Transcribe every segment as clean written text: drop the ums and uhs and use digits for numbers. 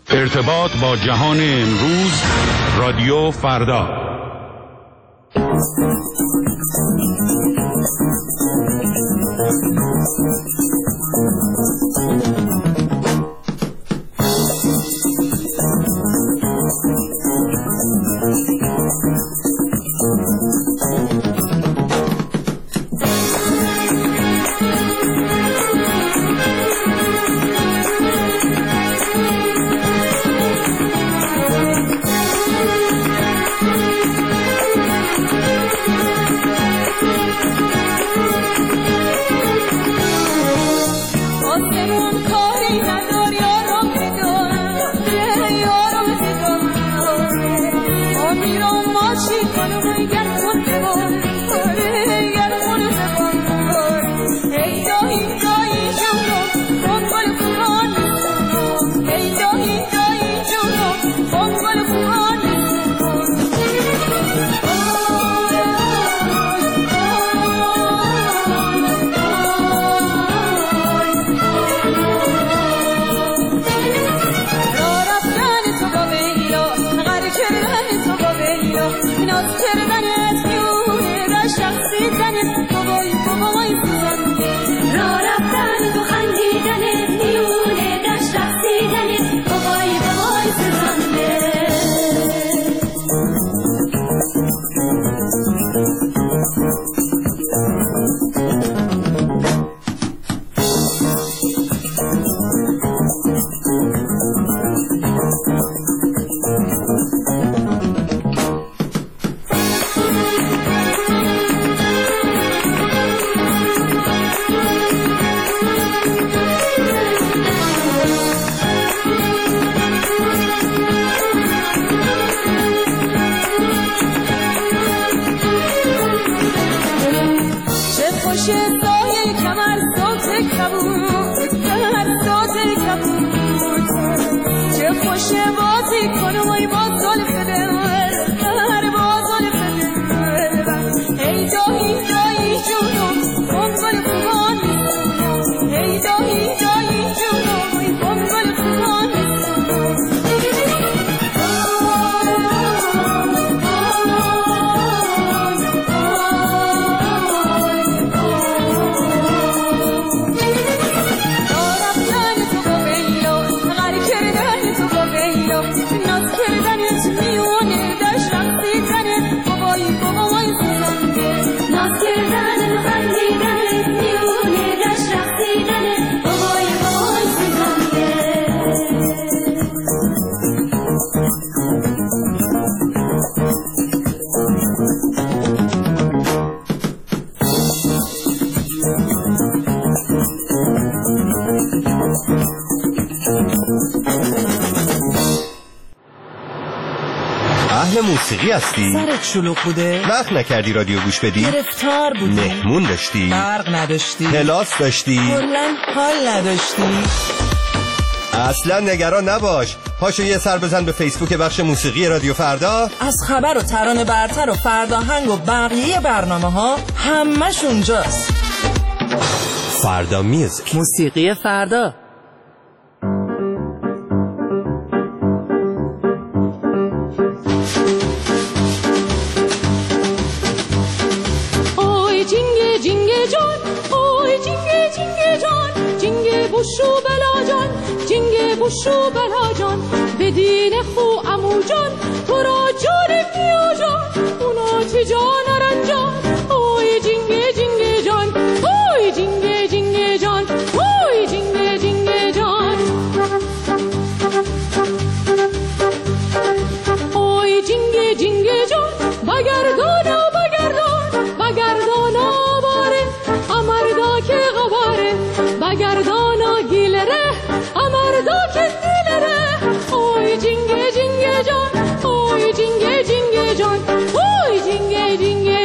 ارتباط با جهان امروز، رادیو فردا. موسیقی هستی؟ سرت شلوغ بوده؟ وقت نکردی رادیو گوش بدی؟ گرفتار بودی؟ مهمون داشتی؟ برق نداشتی؟ کلاس داشتی؟ کلاً حال نداشتی؟ اصلا نگران نباش، پاشو یه سر بزن به فیسبوک بخش موسیقی رادیو فردا. از خبر و ترانه برتر و فرداهنگ و بقیه برنامه ها همش اونجاست. فردا میوزیک، موسیقی فردا. بوشو بلا جان جنگ بوشو بلا جان بدین خو امو جان تو را جان بیا جان اونا چه جان رنجان اوی جنگ جنگ جان اوی جنگ جنگ جان اوی جنگ جنگ جان اوی جنگ جنگ جان بگردان و بگردان بگردان آواره امردا که غباره بگردان امردا که دلره اوی جنگ جنگ جان اوی جنگ جنگ جان اوی جنگ جنگ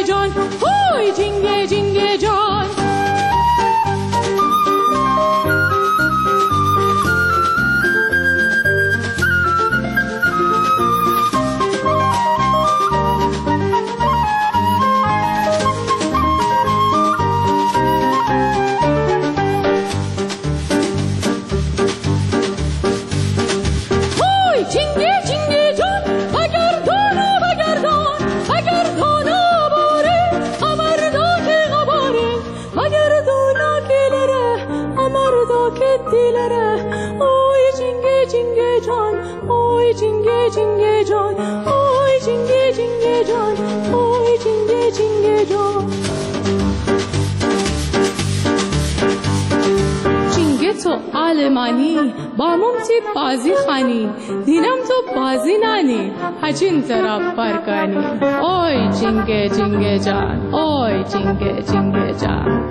جینگه جینگه جان آی جینگه جینگه جان آی جینگه جینگه جان جینگه تو آلمانی با ممتی بازی خانی دینم تو بازی نانی هچین طرف برکانی آی جینگه جینگه جان آی جینگه جینگه جان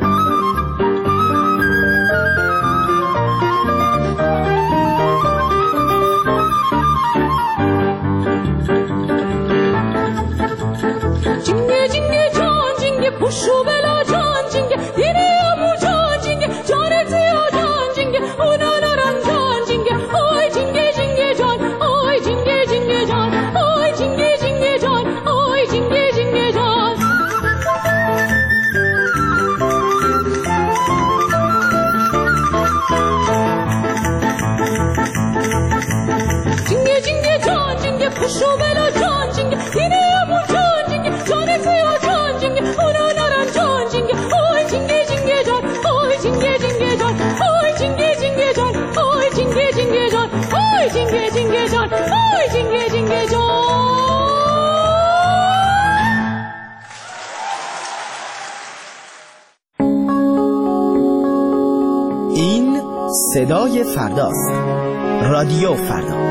جینگه جینگه جان جینگه پوشو بلا جان جینگه دیره امو جان جینگه جان تیا جان جینگه اونا نرم جان جینگه آی جینگه جینگه جان آی جینگه جینگه جان آی جینگه جینگه جان آی جینگه جینگه جان جینگه جینگه جان جینگه پوشو بلا جان جینگه دیره امو جان جینگه جان تیا جان جینگه اونا نرم جان جینگه آی جینگه جینگه جان آی جینگه جینگه جان آی جینگه جینگه جان آی جینگه جینگه جان آی جینگه جینگه جان آی جینگه جینگه جان این صدای فرداست. رادیو فردا.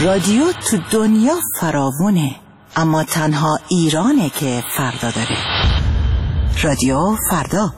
رادیو تو دنیا فراوونه، اما تنها ایرانه که فردا داره. رادیو فردا.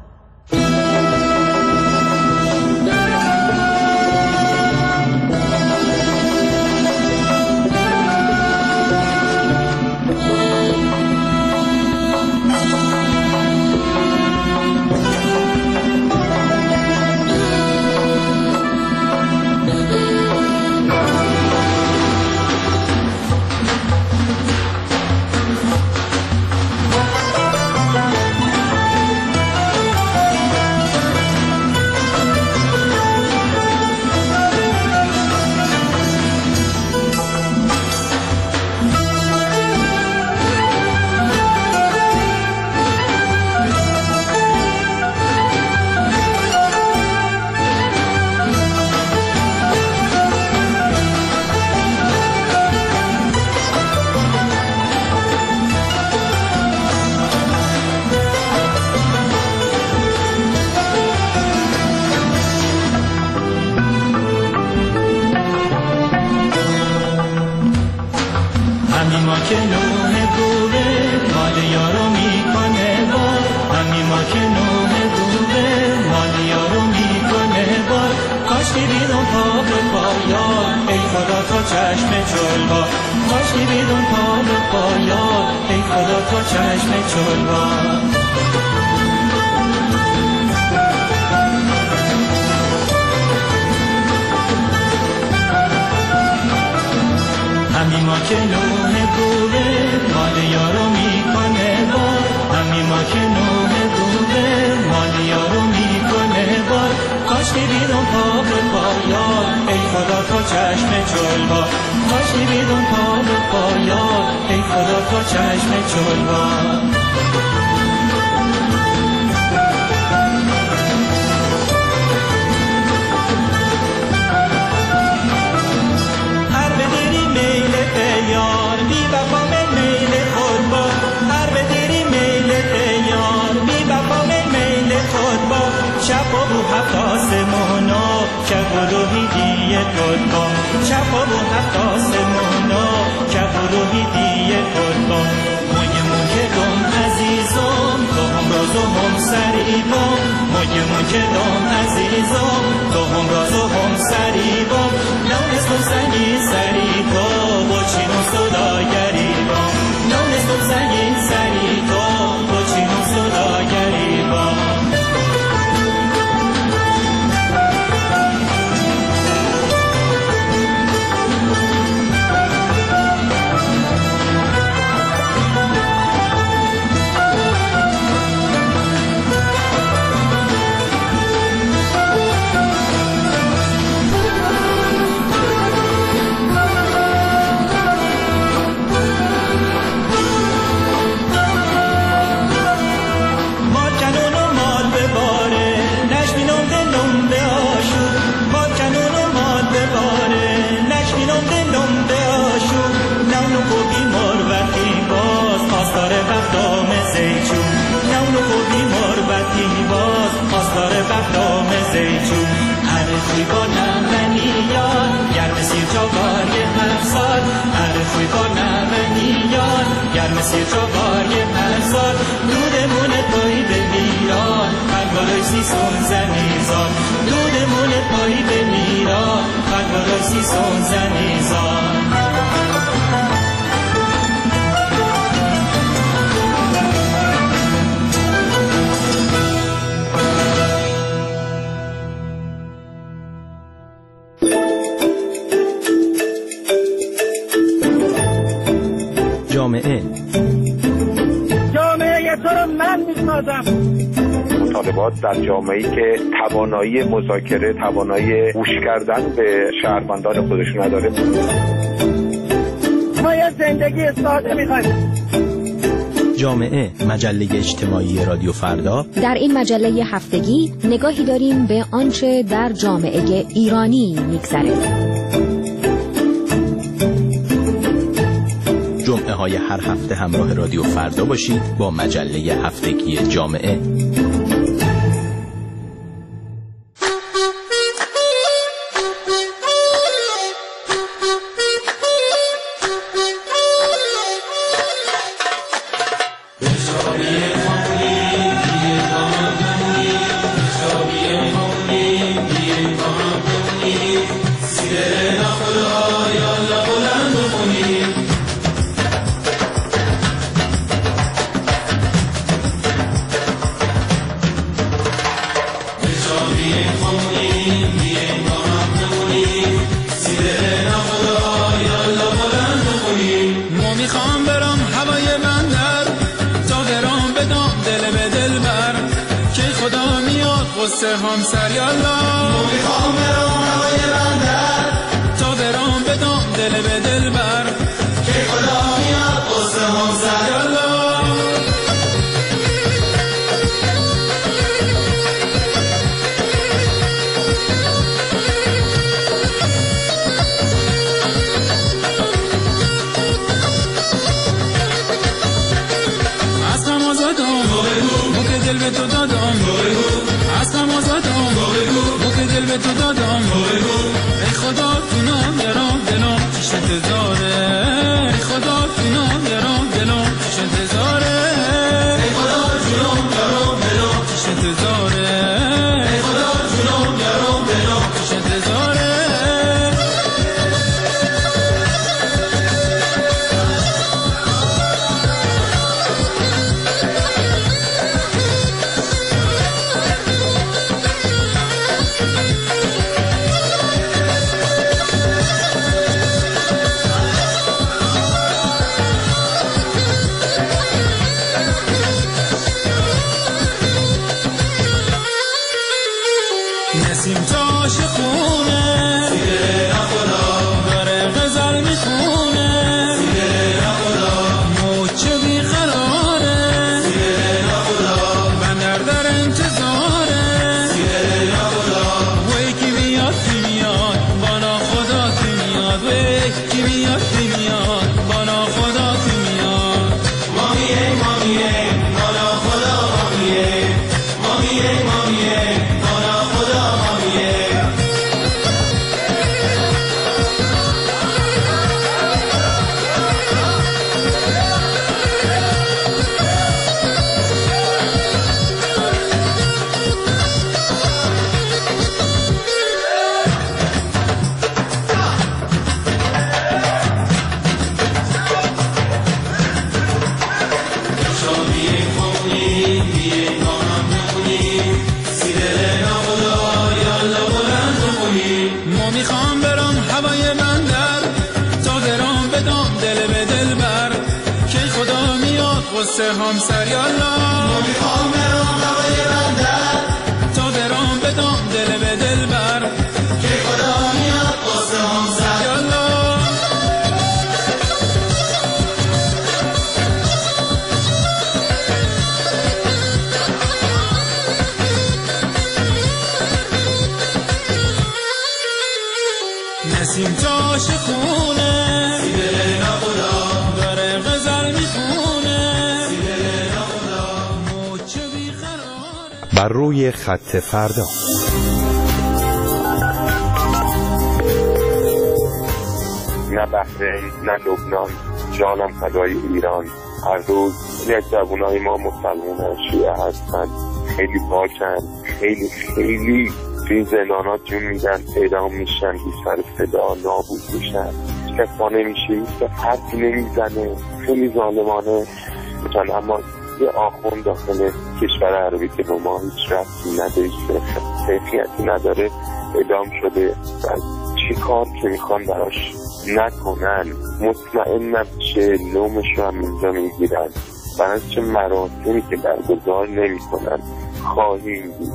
جامعه تو رو من میسازم. مطالبات در جامعه‌ای که توانایی مذاکره، توانایی گوش کردن به شهروندان خودشون نداره. ما یه زندگی ساده میخوایم. جامعه، مجله اجتماعی رادیو فردا. در این مجله هفتگی نگاهی داریم به آنچه در جامعه ایرانی میگذره. جمعه های هر هفته همراه رادیو فردا باشید با مجله هفتگی جامعه. همسر یالا میخوام برام هوای بندر تا برام بدم دل به دل بر که خدا میاد قصه همسر یالا از غم آزادم بو که دل به تو دادم از غم آزادم بو که دل به تو دادم ای خدا تو نام درام دلم پیش انتظاره ای خدا تو نام درام دلم پیش انتظاره ای خدا تو نام درام دلم پیش انتظاره ای خدا تو نام درام دلم پیش انتظاره نسیم تاش خونه سیره نخدا داره غزل میخونه سیره نخدا موچه بیقراره سیره نخدا بندر در انتظاره سیره نخدا وی کی بیاد کی میاد بانا خدا کی میاد وی کی بیاد کی میاد بانا خدا کی میاد مامیه مامیه بانا خدا مامیه مامیه مامیه بانا خدا میخوام برام هوای بندر تا برام بدم دل به دل بر که خدا میاد قصه همسر یالا میخوام برام هوای بندر تا برام بدم دل به دل بر که خدا میاد قصه همسر یالا نسیم تاش خونه سیره نخدا داره غزل میخونه سیره نخدا موچه بیقراره بر روی خط فردا. نه بحرین نه لبنان جانم فدای ایران. هر روز یک جوانای ما مسلمان شیعه هستن، خیلی پاکن، خیلی خیلی توی زندانات جون میدن، اعدام میشن، بی سر صدا نابود میشن، کس ما نمیشه، هیچ حرفی نمیزنه، خیلی ظالمانه میشن. اما یه آخوند داخل کشور عربی که به ما هیچ ربطی نداره، حیثیتی نداره، اعدام شده. چی کار که میخوان براش نکنن، مطمئن نبشه لومش رو هم اینجا میگیرن. برای چه مراسمی که برگزار نمی کنن خواهیم دید.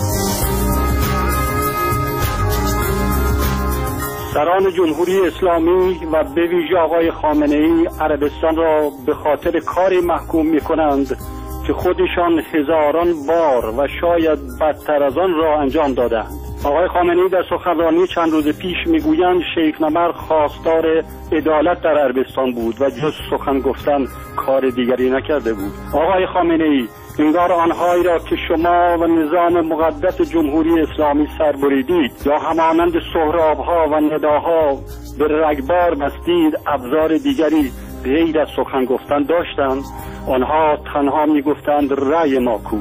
سران جمهوری اسلامی و به ویژه آقای خامنه‌ای عربستان را به خاطر کاری محکوم می کنند که خودشان هزاران بار و شاید بدتر از آن را انجام دادند. آقای خامنه‌ای در سخنرانی چند روز پیش میگویند شیخ نمر خواستار عدالت در عربستان بود و جز سخن گفتن کار دیگری نکرده بود. آقای خامنه‌ای، انگار آنهایی را که شما و نظام مقدس جمهوری اسلامی سر بریدید یا همانند سهراب‌ها و نداها به رگبار بستید ابزار دیگری غیر از سخن گفتن داشتند، آنها تنها میگفتند رأی ما کو.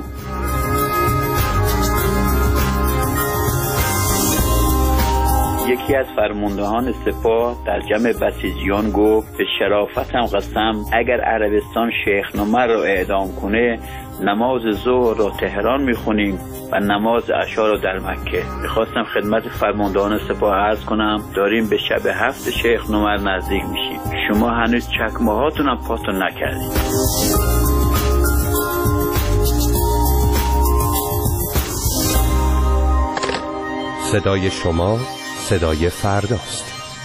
یکی از فرماندهان سپاه در جمع بسیجیان گفت به شرافتم قسم اگر عربستان شیخ نمر را اعدام کنه نماز ظهر را تهران میخونیم و نماز عشا را در مکه. میخواستم خدمت فرماندهان سپاه عرض کنم داریم به شب 7 شیخ نمر نزدیک میشیم، شما هنوز چکمه هاتون هم پاتون نکردید. صدای شما صدای فرداست.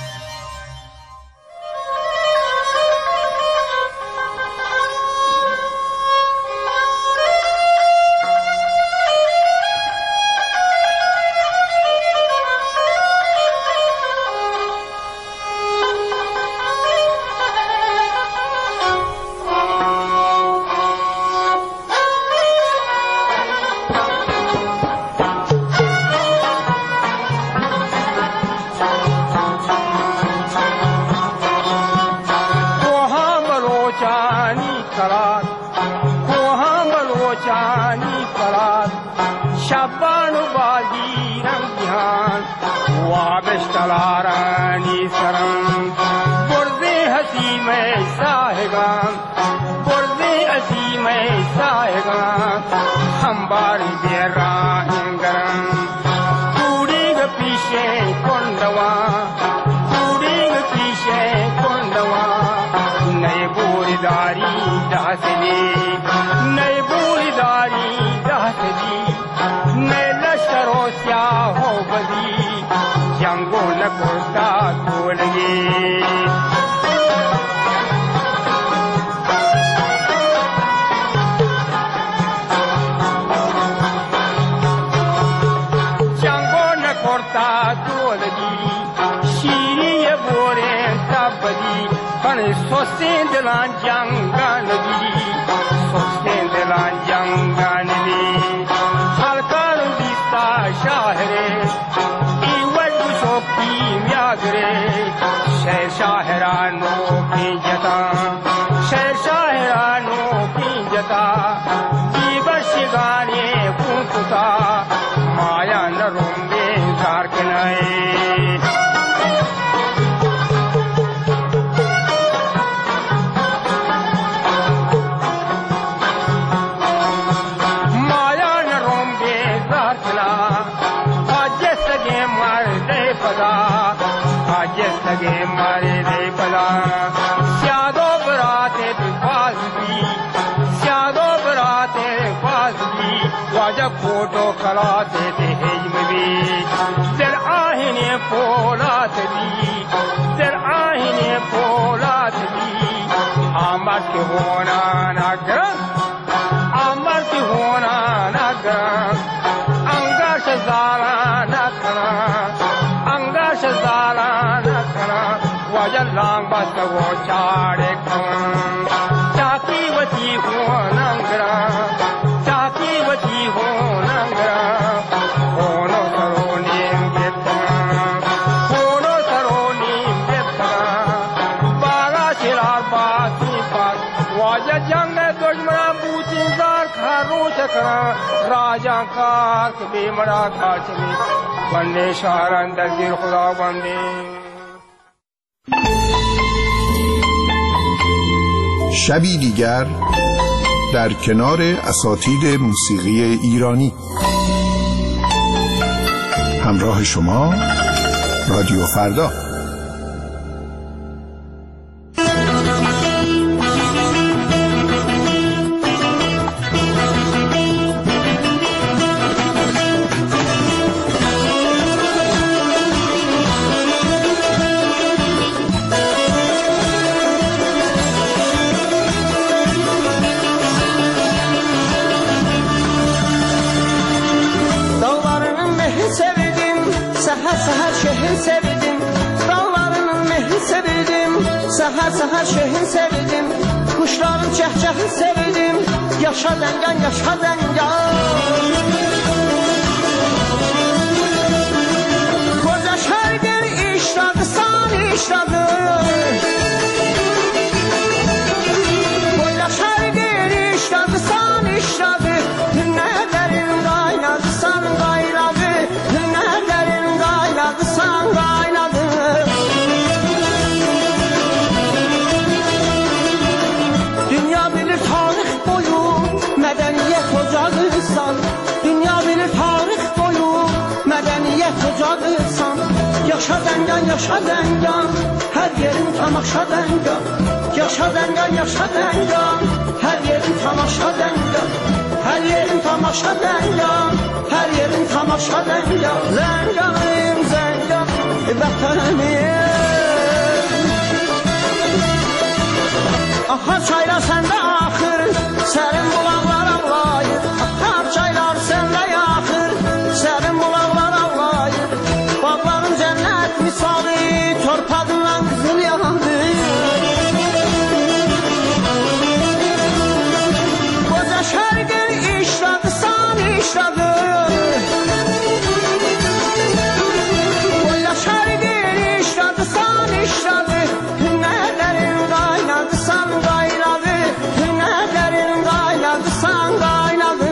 شبی دیگر در کنار اساتید موسیقی ایرانی. همراه شما رادیو فردا. Səhər şehrin sevdim, kuşların cəhcəhi sevdim, yaşa dəngan, yaşa dəngan. Koca şərqin işladı, san işladı, işladı, ne derin kaynadı san kaynadı, ne derin kaynadı san kaynadı. Dünya bilir tarih boyu medeniyet ocağıysan, dünya bilir tarih boyu medeniyet ocağıysan. Yaşa dengan, yaşa dengan, her yerin tamaşa dengan. Yaşa dengan, yaşa dengan, her yerin tamaşa dengan. Her yerin tamaşa dengan, her yerin tamaşa dengan. Zenganım, zengan, vətənim. Ahar çaylar səndə axır, sərin bulaqlar ağlayır. Ahar çaylar səndə yaxır, sərin bulaqlar ağlayır. Bağların cənnət misali, torpağından qızıl yandı. Qoca şərqin işladı, san işladı. Qoca şərqin işladı, san işladı. Ne derin kaynadı, san kaynadı. Ne derin kaynadı, san kaynadı.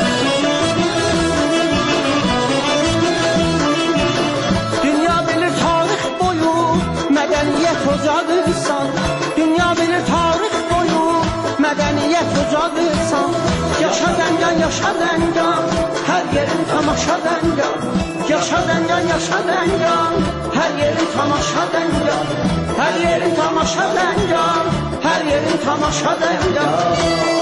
Dünya bilir tarih boyu medeniyet ocağıysan. Dünya bilir tarih boyu medeniyet ocağıysan. Yaşa dengan, yaşa dengan, her yerin tamaşa dengan. Yaşa dengan, yaşa dengan, her yerin tamaşa dengan. Her yerin tamaşa dengan, her yerin tamaşa dengan.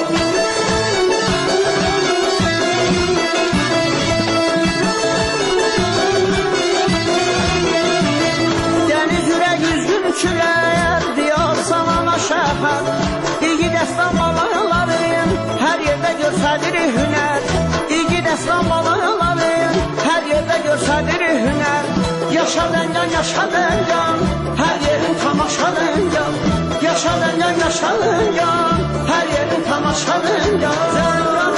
Deniz yürek üzgün çüler, diyar sana şəhər. İlgi dəstan balıqların, her yerde görsədir hüner. İlgi dəstan balıqların, her yerde görsədir hüner. Yaşa dengan, yaşa dengan, her yerin tamaşa dengan. Yaşa dengan, yaşa dengan, her yerin tamaşa dengan.